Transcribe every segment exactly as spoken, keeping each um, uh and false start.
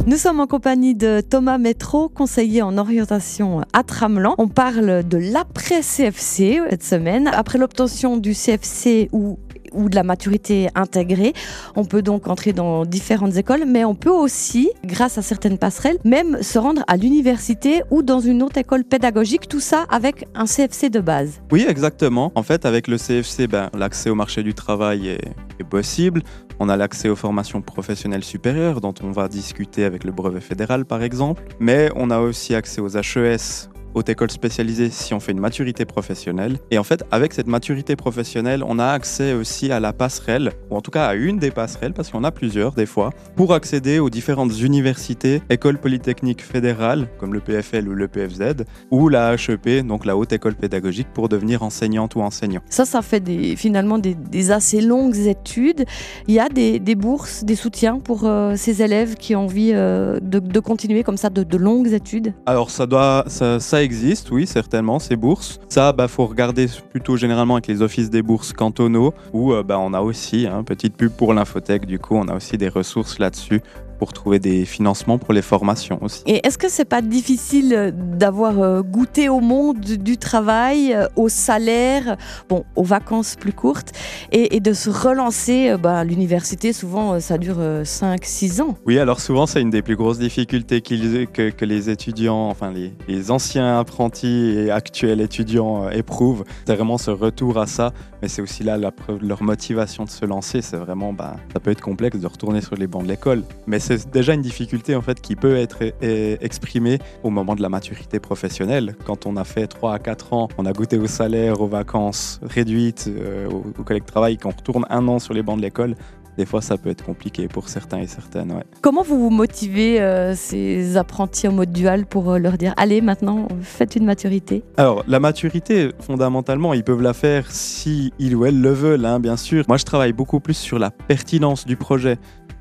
Nous sommes en compagnie de Thomas Métro, conseiller en orientation à Tramelan. On parle de l'après-C F C cette semaine. Après l'obtention du C F C ou ou de la maturité intégrée. On peut donc entrer dans différentes écoles, mais on peut aussi, grâce à certaines passerelles, même se rendre à l'université ou dans une autre école pédagogique, tout ça avec un C F C de base. Oui, exactement. En fait, avec le C F C, ben, l'accès au marché du travail est, est possible. On a l'accès aux formations professionnelles supérieures, dont on va discuter avec le brevet fédéral, par exemple. Mais on a aussi accès aux H E S, haute école spécialisée, si on fait une maturité professionnelle. Et en fait, avec cette maturité professionnelle, on a accès aussi à la passerelle, ou en tout cas à une des passerelles, parce qu'on a plusieurs des fois, pour accéder aux différentes universités, écoles polytechniques fédérales, comme le P F L ou le P F Z, ou la H E P, donc la haute école pédagogique, pour devenir enseignante ou enseignant. Ça, ça fait des, finalement des, des assez longues études. Il y a des, des bourses, des soutiens pour euh, ces élèves qui ont envie euh, de, de continuer comme ça de, de longues études. Alors ça doit... ça, ça existe, oui, certainement, ces bourses. Ça, bah, faut regarder plutôt généralement avec les offices des bourses cantonaux, où euh, bah, on a aussi, hein, petite pub pour l'infotech, du coup, on a aussi des ressources là-dessus pour trouver des financements pour les formations aussi. Et est-ce que c'est pas difficile d'avoir goûté au monde du travail, au salaire, bon, aux vacances plus courtes, et, et de se relancer bah, à l'université? Souvent, ça dure cinq six ans. Oui, alors souvent, c'est une des plus grosses difficultés qu'ils, que, que les étudiants, enfin les, les anciens apprentis et actuels étudiants euh, éprouvent. C'est vraiment ce retour à ça, mais c'est aussi là la preuve de leur motivation de se lancer. C'est vraiment, bah, ça peut être complexe de retourner sur les bancs de l'école, mais c'est C'est déjà une difficulté en fait qui peut être é- exprimée au moment de la maturité professionnelle. Quand on a fait trois à quatre ans, on a goûté au salaire, aux vacances réduites, euh, au, au collègue de travail, qu'on retourne un an sur les bancs de l'école, des fois ça peut être compliqué pour certains et certaines. Ouais. Comment vous vous motivez euh, ces apprentis en mode dual pour euh, leur dire « Allez, maintenant, faites une maturité ». Alors, la maturité, fondamentalement, ils peuvent la faire si ils ou elles le veulent, hein, bien sûr. Moi, je travaille beaucoup plus sur la pertinence du projet.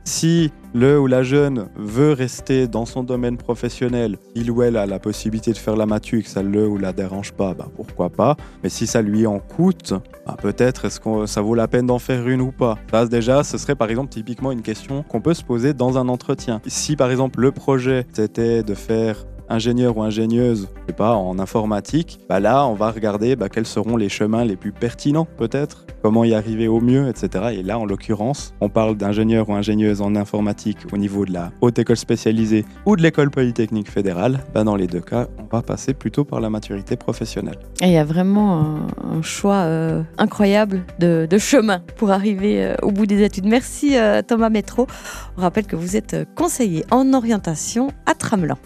Si le ou la jeune veut rester dans son domaine professionnel, il ou elle a la possibilité de faire la matu et que ça le ou la dérange pas, bah pourquoi pas. Mais si ça lui en coûte, bah peut-être est-ce que ça vaut la peine d'en faire une ou pas. Ça déjà, ce serait par exemple typiquement une question qu'on peut se poser dans un entretien. Si par exemple le projet c'était de faire ingénieur ou ingénieuse, je sais pas, en informatique, bah là, on va regarder bah, quels seront les chemins les plus pertinents, peut-être, comment y arriver au mieux, et cetera. Et là, en l'occurrence, on parle d'ingénieur ou ingénieuse en informatique au niveau de la haute école spécialisée ou de l'école polytechnique fédérale. Bah, dans les deux cas, on va passer plutôt par la maturité professionnelle. Et il y a vraiment un, un choix euh, incroyable de, de chemin pour arriver euh, au bout des études. Merci euh, Thomas Métro. On rappelle que vous êtes conseiller en orientation à Tramelan.